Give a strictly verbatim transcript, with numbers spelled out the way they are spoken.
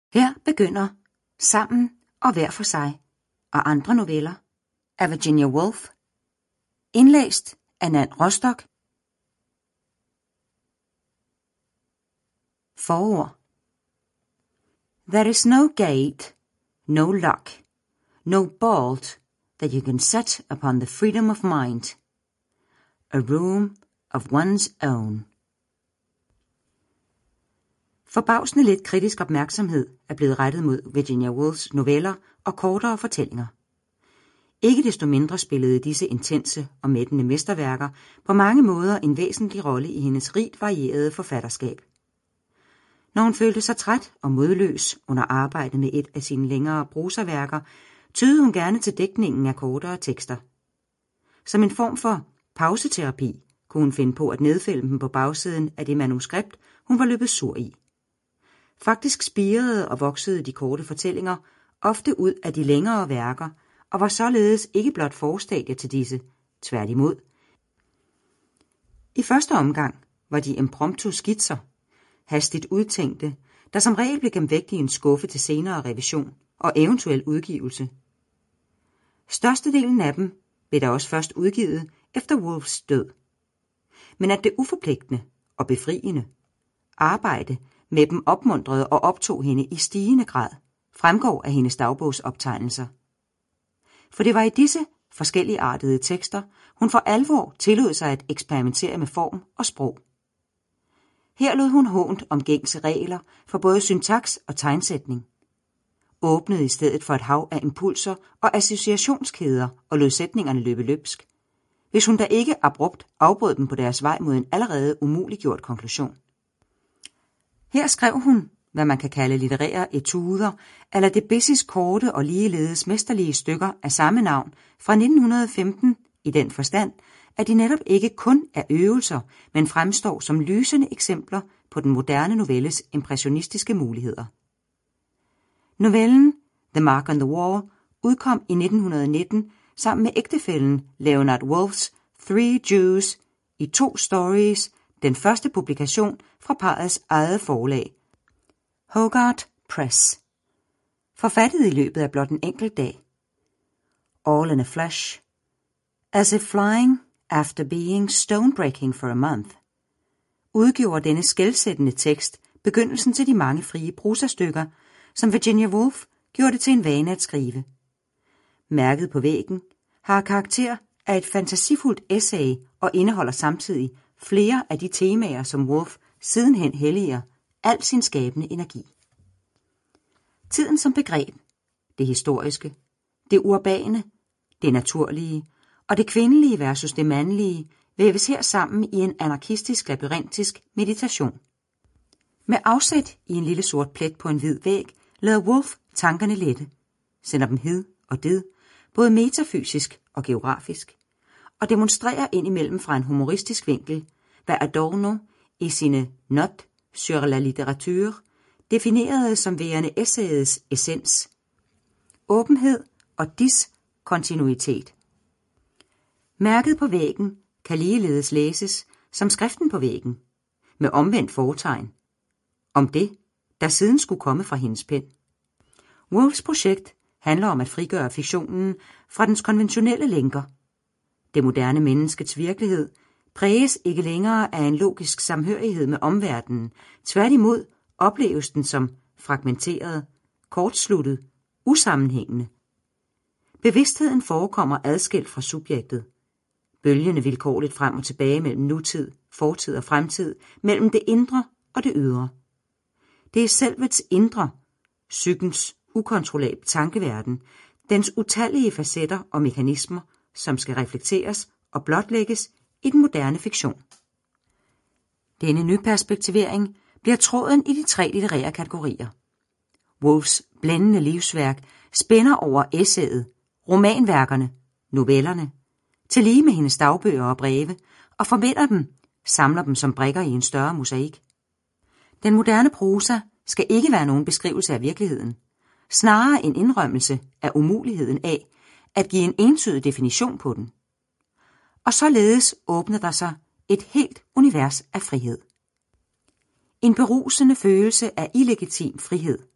Her begynder Sammen og hver for sig og andre noveller af Virginia Woolf, indlæst af Nan Rostock. Forord. There is no gate, no lock, no bolt that you can set upon the freedom of mind. A room of one's own. Forbavsende lidt kritisk opmærksomhed er blevet rettet mod Virginia Woolfs noveller og kortere fortællinger. Ikke desto mindre spillede disse intense og mættende mesterværker på mange måder en væsentlig rolle i hendes rigt varierede forfatterskab. Når hun følte sig træt og modløs under arbejdet med et af sine længere prosaværker, tydede hun gerne til dækningen af kortere tekster. Som en form for pauseterapi kunne hun finde på at nedfælde dem på bagsiden af det manuskript, hun var løbet sur i. Faktisk spirede og voksede de korte fortællinger ofte ud af de længere værker, og var således ikke blot forstadier til disse, tværtimod. I første omgang var de impromptu skitser, hastigt udtænkte, der som regel blev gemt væk i en skuffe til senere revision og eventuel udgivelse. Størstedelen af dem blev da også først udgivet efter Woolfs død. Men at det uforpligtende og befriende arbejde med dem opmuntrede og optog hende i stigende grad, fremgår af hendes dagbogsoptegnelser. For det var i disse forskelligartede tekster, hun for alvor tillod sig at eksperimentere med form og sprog. Her lod hun hånt om gængse regler for både syntaks og tegnsætning, åbnede i stedet for et hav af impulser og associationskæder og lod sætningerne løbe løbsk, hvis hun da ikke abrupt afbrød dem på deres vej mod en allerede umuliggjort konklusion. Her skrev hun, hvad man kan kalde litterære etuder, eller Debussy's korte og ligeledes mesterlige stykker af samme navn fra nitten femten i den forstand, at de netop ikke kun er øvelser, men fremstår som lysende eksempler på den moderne novelles impressionistiske muligheder. Novellen The Mark on the Wall udkom i nitten nitten sammen med ægtefællen Leonard Woolfs Three Jews i to stories, den første publikation fra parrets eget forlag, Hogarth Press, forfattet i løbet af blot en enkelt dag. All in a flash, as if flying after being stonebreaking for a month, udgjorde denne skelsættende tekst begyndelsen til de mange frie prosastykker, som Virginia Woolf gjorde det til en vane at skrive. Mærket på væggen har karakter af et fantasifuldt essay og indeholder samtidig flere af de temaer, som Woolf sidenhen helliger al sin skabende energi. Tiden som begreb, det historiske, det urbane, det naturlige og det kvindelige versus det mandlige væves her sammen i en anarkistisk labyrintisk meditation. Med afsæt i en lille sort plet på en hvid væg lader Woolf tankerne lette, sender dem hed og ded, både metafysisk og geografisk, og demonstrerer indimellem fra en humoristisk vinkel, hvad Adorno i sine Notes sur la littérature definerede som værende essayets essens: åbenhed og diskontinuitet. Mærket på væggen kan ligeledes læses som skriften på væggen, med omvendt fortegn, om det, der siden skulle komme fra hendes pen. Woolfs projekt handler om at frigøre fiktionen fra dens konventionelle lænker. Det moderne menneskets virkelighed præges ikke længere af en logisk samhørighed med omverdenen. Tværtimod opleves den som fragmenteret, kortsluttet, usammenhængende. Bevidstheden forekommer adskilt fra subjektet, bølgende vilkårligt frem og tilbage mellem nutid, fortid og fremtid, mellem det indre og det ydre. Det er selvets indre, psykens ukontrollable tankeverden, dens utallige facetter og mekanismer, som skal reflekteres og blotlægges i den moderne fiktion. Denne nyperspektivering bliver tråden i de tre litterære kategorier. Woolfs blændende livsværk spænder over essayet, romanværkerne, novellerne, tillige med hendes dagbøger og breve, og forbinder dem, samler dem som brikker i en større mosaik. Den moderne prosa skal ikke være nogen beskrivelse af virkeligheden, snarere en indrømmelse af umuligheden af at give en entydig definition på den. Og således åbner der sig et helt univers af frihed. En berusende følelse af illegitim frihed,